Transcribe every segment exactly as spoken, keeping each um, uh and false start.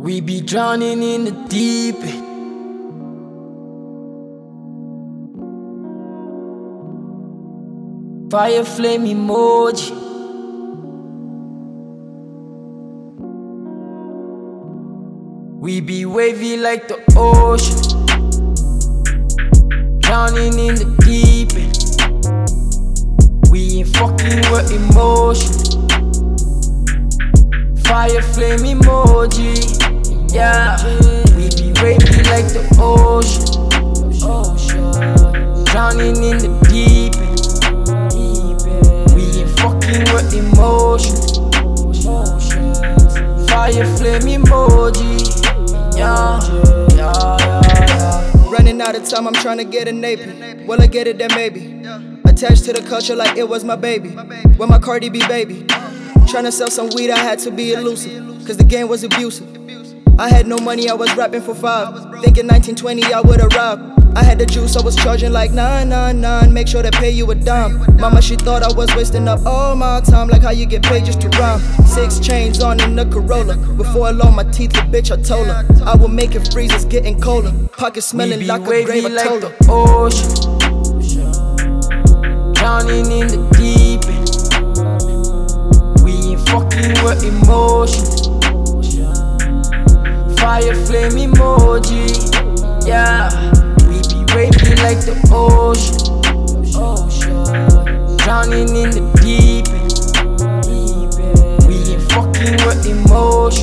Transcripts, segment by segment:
We be drowning in the deep end. Fire flame emoji. We be wavy like the ocean, drowning in the deep end. We ain't fucking with emotion. Fire flame emoji, yeah. We be wavy like the ocean, drowning in the deep end. We ain't fucking with emotion. Fire flame emoji, yeah, yeah, yeah, yeah. Running out of time, I'm trying to get a nappy. Will I get it then maybe? Attached to the culture like it was my baby. With my Cardi B baby. Tryna sell some weed, I had to be elusive, cause the game was abusive. I had no money, I was rapping for five. Thinking nineteen twenty, I would've robbed. I had the juice, I was charging like nine nine nine. Make sure to pay you a dime. Mama, she thought I was wasting up all my time, like how you get paid just to rhyme. Six chains on in the Corolla. Before I lost my teeth, the bitch, I told her I will make it freeze, it's getting colder. Pocket smelling like a grave, I told her. Like the ocean, drowning in the deep end. We ain't fucking with emotion. Fire flame emoji, yeah. We be wavy like the ocean, drowning in the deep end. We ain't fucking with emotion.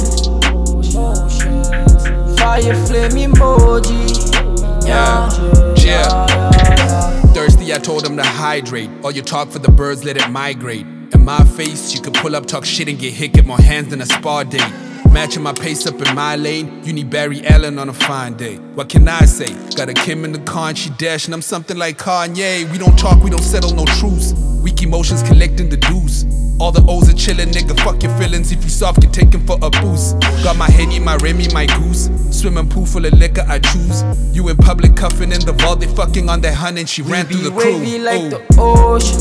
Fire flame emoji, yeah. Yeah. Thirsty, I told him to hydrate. All your talk for the birds, let it migrate. In my face, you could pull up, talk shit and get hit, get more hands than a spa date. Matching my pace up in my lane, you need Barry Allen on a fine day. What can I say? Got a Kim in the car and she dashing, I'm something like Kanye. We don't talk, we don't settle no truce. Weak emotions collecting the dues. All the O's are chillin', nigga, fuck your feelings. If you soft, get taken for a boost. Got my Henny, my Remy, my goose. Swimming pool full of liquor, I choose. You in public cuffing in the vault, they fucking on that hun and she we ran through the We crew. be wavy like Ooh. the ocean,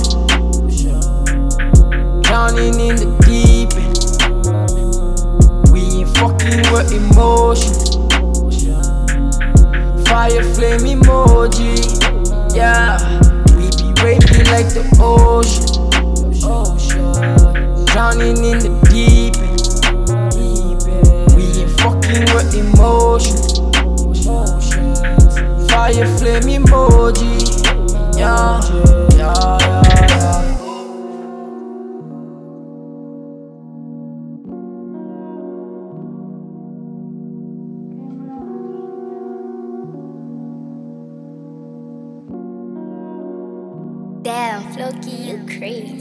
drowning in the deep end. We ain't fucking with emotion. Fire flame emoji, yeah. We be wavy like the ocean, drowning in the deep end. We ain't fucking with emotion. Fire flame emoji, yeah, yeah, yeah, yeah. Damn, Floki, you crazy.